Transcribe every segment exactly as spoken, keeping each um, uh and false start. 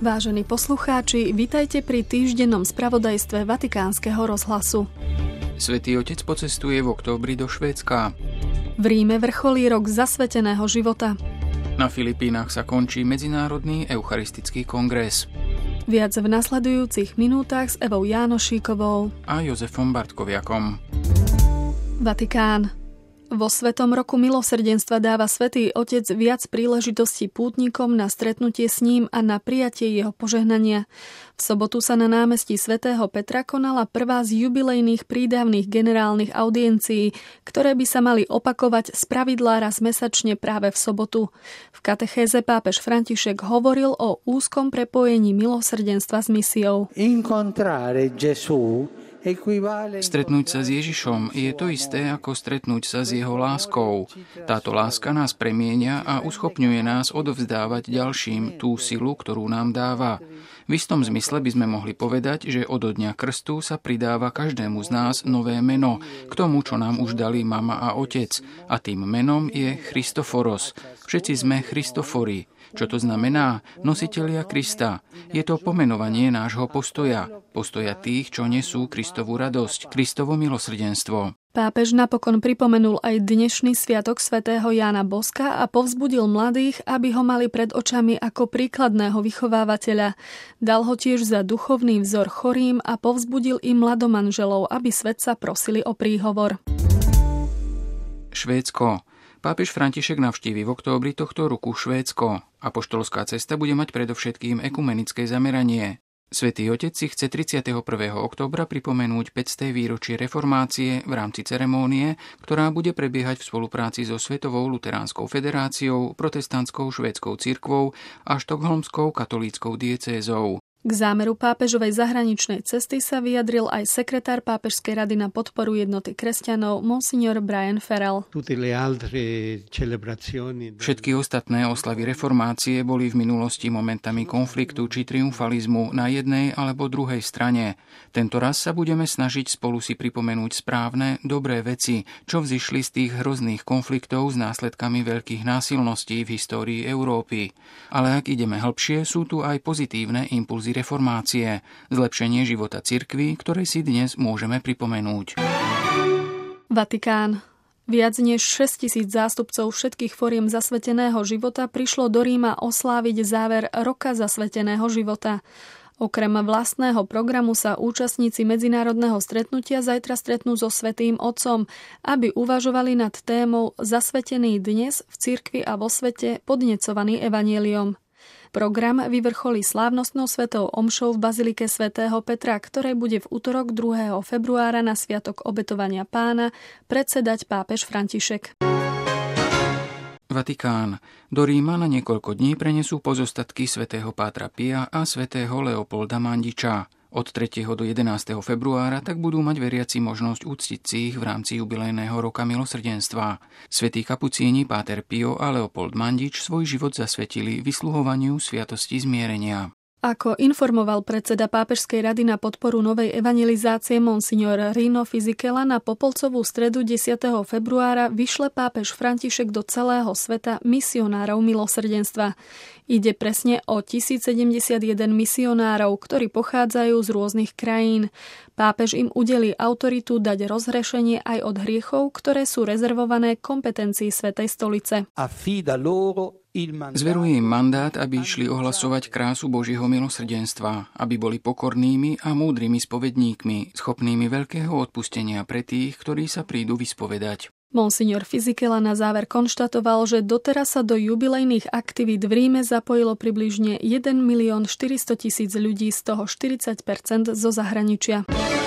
Vážení poslucháči, vitajte pri týždennom spravodajstve Vatikánskeho rozhlasu. Svätý Otec pocestuje v októbri do Švédska. V Ríme vrcholí rok zasveteného života. Na Filipínach sa končí Medzinárodný eucharistický kongres. Viac v nasledujúcich minútach s Evou Jánošíkovou A Jozefom Bartkoviakom. Vatikán. Vo Svetom roku milosrdenstva dáva Svätý Otec viac príležitostí pútnikom na stretnutie s ním a na prijatie jeho požehnania. V sobotu sa na námestí svätého Petra konala prvá z jubilejných prídavných generálnych audiencií, ktoré by sa mali opakovať spravidlá raz mesačne práve v sobotu. V katechéze pápež František hovoril o úzkom prepojení milosrdenstva s misiou. Incontrare Gesù. Stretnúť sa s Ježišom je to isté, ako stretnúť sa s jeho láskou. Táto láska nás premieňa a uschopňuje nás odovzdávať ďalším tú silu, ktorú nám dáva. V istom zmysle by sme mohli povedať, že od dňa krstu sa pridáva každému z nás nové meno k tomu, čo nám už dali mama a otec. A tým menom je Christoforos. Všetci sme Christofori. Čo to znamená? Nositelia Krista. Je to pomenovanie nášho postoja. Postoja tých, čo nesú Kristovu radosť, Kristovo milosrdenstvo. Pápež napokon pripomenul aj dnešný sviatok svätého Jána Boska a povzbudil mladých, aby ho mali pred očami ako príkladného vychovávateľa. Dal ho tiež za duchovný vzor chorým a povzbudil i mladomanželov, aby svätca prosili o príhovor. Švédsko. Pápež František navštívi v októbri tohto roku Švédsko. Apoštolská cesta bude mať predovšetkým ekumenické zameranie. Svätý Otec si chce tridsiateho prvého októbra pripomenúť päťsté výročie reformácie v rámci ceremónie, ktorá bude prebiehať v spolupráci so Svetovou luteránskou federáciou, protestantskou švédskou cirkvou a štokholmskou katolíckou diecézou. K zámeru pápežovej zahraničnej cesty sa vyjadril aj sekretár Pápežskej rady na podporu jednoty kresťanov Monsignor Brian Farrell. Všetky ostatné oslavy reformácie boli v minulosti momentami konfliktu či triumfalizmu na jednej alebo druhej strane. Tento raz sa budeme snažiť spolu si pripomenúť správne, dobré veci, čo vzišli z tých hrozných konfliktov s následkami veľkých násilností v histórii Európy. Ale ak ideme hlbšie, sú tu aj pozitívne impulzy reformácie, zlepšenie života cirkvi, ktoré si dnes môžeme pripomenúť. Vatikán. Viac než šesťtisíc zástupcov všetkých foriem zasveteného života prišlo do Ríma osláviť záver roka zasveteného života. Okrem vlastného programu sa účastníci medzinárodného stretnutia zajtra stretnú so Svätým Otcom, aby uvažovali nad témou Zasvetený dnes v cirkvi a vo svete podnecovaný evanjeliom. Program vyvrcholí slávnostnou svetou omšou v bazilike svätého Petra, ktorej bude v utorok druhého februára na sviatok obetovania Pána predsedať pápež František. Vatikán. Do Ríma na niekoľko dní prenesú pozostatky svätého Pátra Pia a svätého Leopolda Mandiča. Od tretieho do jedenásteho februára tak budú mať veriaci možnosť uctiť si ich v rámci jubilejného roka milosrdenstva. Svätí kapucíni Páter Pio a Leopold Mandič svoj život zasvetili vysluhovaniu sviatosti zmierenia. Ako informoval predseda Pápežskej rady na podporu novej evangelizácie Monsignor Rino Fisichella, na Popolcovú stredu desiateho februára vyšle pápež František do celého sveta misionárov milosrdenstva. Ide presne o tisícsedemdesiatjeden misionárov, ktorí pochádzajú z rôznych krajín. Pápež im udelí autoritu dať rozhrešenie aj od hriechov, ktoré sú rezervované kompetencii Svätej stolice. Zveruje im mandát, aby išli ohlasovať krásu Božieho milosrdenstva, aby boli pokornými a múdrymi spovedníkmi, schopnými veľkého odpustenia pre tých, ktorí sa prídu vyspovedať. Monsignor Fisichella na záver konštatoval, že doteraz sa do jubilejných aktivít v Ríme zapojilo približne jeden milión štyristotisíc ľudí, z toho štyridsať percent zo zahraničia.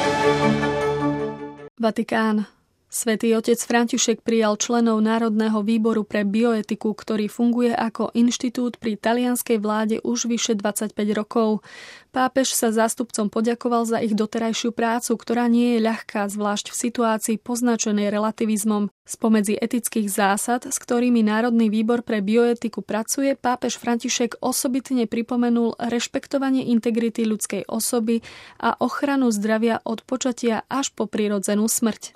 Vatikán. Svätý Otec František prijal členov Národného výboru pre bioetiku, ktorý funguje ako inštitút pri talianskej vláde už vyše dvadsaťpäť rokov. Pápež sa zástupcom poďakoval za ich doterajšiu prácu, ktorá nie je ľahká, zvlášť v situácii poznačenej relativizmom. Spomedzi etických zásad, s ktorými Národný výbor pre bioetiku pracuje, pápež František osobitne pripomenul rešpektovanie integrity ľudskej osoby a ochranu zdravia od počatia až po prirodzenú smrť.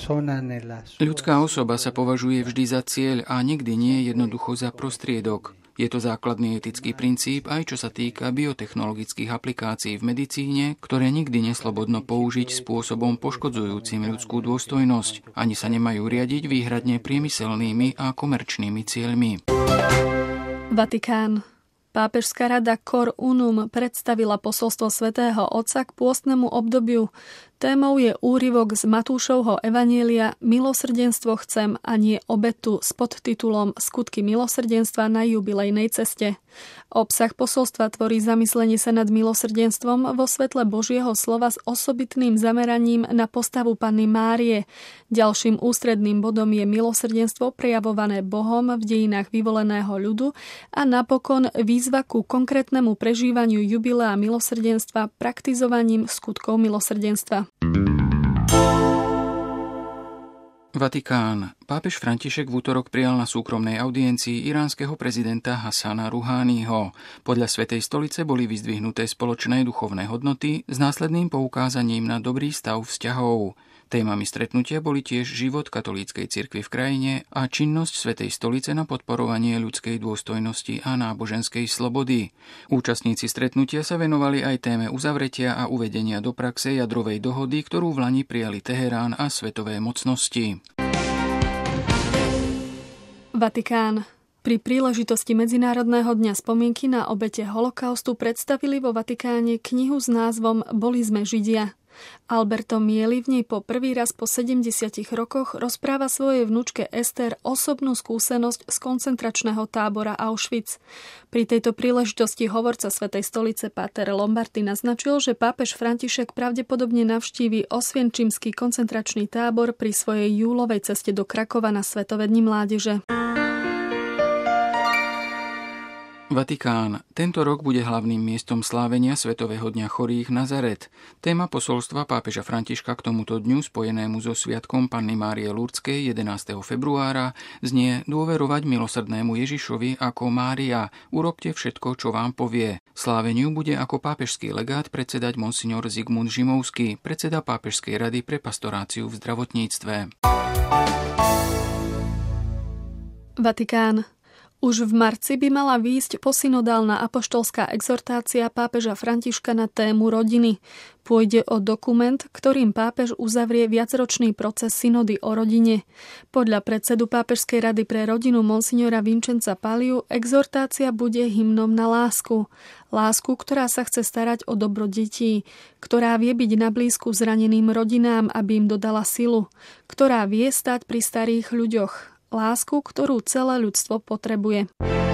Ľudská osoba sa považuje vždy za cieľ a nikdy nie jednoducho za prostriedok. Je to základný etický princíp aj čo sa týka biotechnologických aplikácií v medicíne, ktoré nikdy neslobodno použiť spôsobom poškodzujúcim ľudskú dôstojnosť, ani sa nemajú riadiť výhradne priemyselnými a komerčnými cieľmi. Vatikán. Pápežská rada Cor Unum predstavila posolstvo svätého Otca k pôstnemu obdobiu. Témou je úryvok z Matúšovho evanjelia Milosrdenstvo chcem a nie obetu s podtitulom Skutky milosrdenstva na jubilejnej ceste. Obsah posolstva tvorí zamyslenie sa nad milosrdenstvom vo svetle Božieho slova s osobitným zameraním na postavu Panny Márie. Ďalším ústredným bodom je milosrdenstvo prejavované Bohom v dejinách vyvoleného ľudu a napokon výzva ku konkrétnemu prežívaniu jubilea milosrdenstva praktizovaním skutkov milosrdenstva. Vatikán. Pápež František v útorok prijal na súkromnej audiencii iránskeho prezidenta Hasana Ruhániho. Podľa Svätej stolice boli vyzdvihnuté spoločné duchovné hodnoty s následným poukázaním na dobrý stav vzťahov. Témami stretnutia boli tiež život katolíckej cirkvi v krajine a činnosť Svätej stolice na podporovanie ľudskej dôstojnosti a náboženskej slobody. Účastníci stretnutia sa venovali aj téme uzavretia a uvedenia do praxe jadrovej dohody, ktorú vlani prijali Teherán a svetové mocnosti. Vatikán. Pri príležitosti Medzinárodného dňa spomienky na obete holokaustu predstavili vo Vatikáne knihu s názvom Boli sme Židia. Alberto Mieli v nej po prvý raz po sedemdesiatich rokoch rozpráva svojej vnučke Ester osobnú skúsenosť z koncentračného tábora Auschwitz. Pri tejto príležitosti hovorca Svätej stolice páter Lombardy naznačil, že pápež František pravdepodobne navštívi osvienčimský koncentračný tábor pri svojej júlovej ceste do Krakova na Svetové dni mládeže. Vatikán. Tento rok bude hlavným miestom slávenia Svetového dňa chorých Nazaret. Téma posolstva pápeža Františka k tomuto dňu spojenému so sviatkom Panny Márie Lurdskej jedenásteho februára znie dôverovať milosrdnému Ježišovi ako Mária. Urobte všetko, čo vám povie. Sláveniu bude ako pápežský legát predsedať monsignor Zigmund Žimovský, predseda Pápežskej rady pre pastoráciu v zdravotníctve. Vatikán. Už v marci by mala výjsť posynodálna apoštolská exhortácia pápeža Františka na tému rodiny. Pôjde o dokument, ktorým pápež uzavrie viacročný proces synody o rodine. Podľa predsedu Pápežskej rady pre rodinu monsignora Vincenza Paliu exhortácia bude hymnom na lásku. Lásku, ktorá sa chce starať o dobro detí, ktorá vie byť na blízku zraneným rodinám, aby im dodala silu, ktorá vie stať pri starých ľuďoch. Lásku, ktorú celé ľudstvo potrebuje.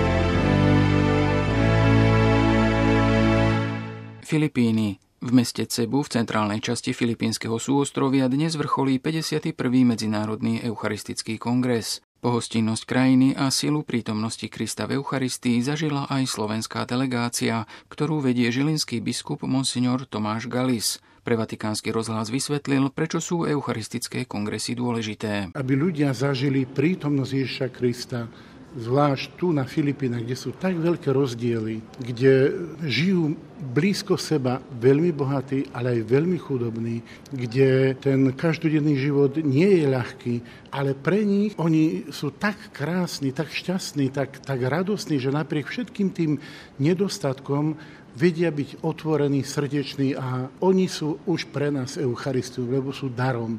Filipíny. V meste Cebu v centrálnej časti filipínskeho súostrovia dnes vrcholí päťdesiaty prvý medzinárodný eucharistický kongres. Pohostinnosť krajiny a silu prítomnosti Krista v Eucharistii zažila aj slovenská delegácia, ktorú vedie žilinský biskup monsignor Tomáš Galis. Pre Vatikánsky rozhlas vysvetlil, prečo sú eucharistické kongresy dôležité. Aby ľudia zažili prítomnosť Ježiša Krista, zvlášť tu na Filipínach, kde sú tak veľké rozdiely, kde žijú blízko seba veľmi bohatí, ale aj veľmi chudobní, kde ten každodenný život nie je ľahký, ale pre nich oni sú tak krásni, tak šťastní, tak, tak radostní, že napriek všetkým tým nedostatkom vedia byť otvorení, srdeční a oni sú už pre nás Eucharistiu, lebo sú darom.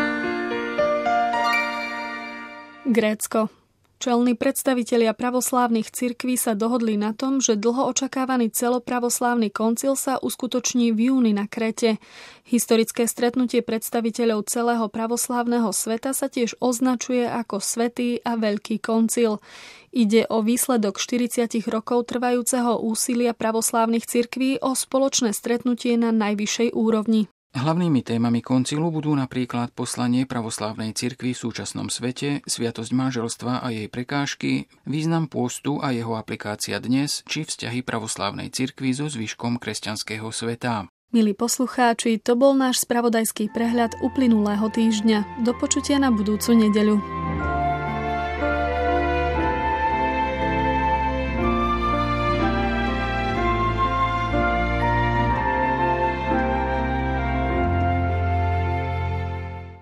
Grécko. Čelní predstavitelia pravoslávnych cirkví sa dohodli na tom, že dlho očakávaný celopravoslávny koncil sa uskutoční v júni na Kréte. Historické stretnutie predstaviteľov celého pravoslávneho sveta sa tiež označuje ako Svätý a Veľký koncil. Ide o výsledok štyridsať rokov trvajúceho úsilia pravoslávnych cirkví o spoločné stretnutie na najvyššej úrovni. Hlavnými témami koncilu budú napríklad poslanie pravoslávnej cirkvi v súčasnom svete, sviatosť manželstva a jej prekážky, význam pôstu a jeho aplikácia dnes, či vzťahy pravoslávnej cirkvi so zvyškom kresťanského sveta. Milí poslucháči, to bol náš spravodajský prehľad uplynulého týždňa. Do počutia na budúcu nedeľu.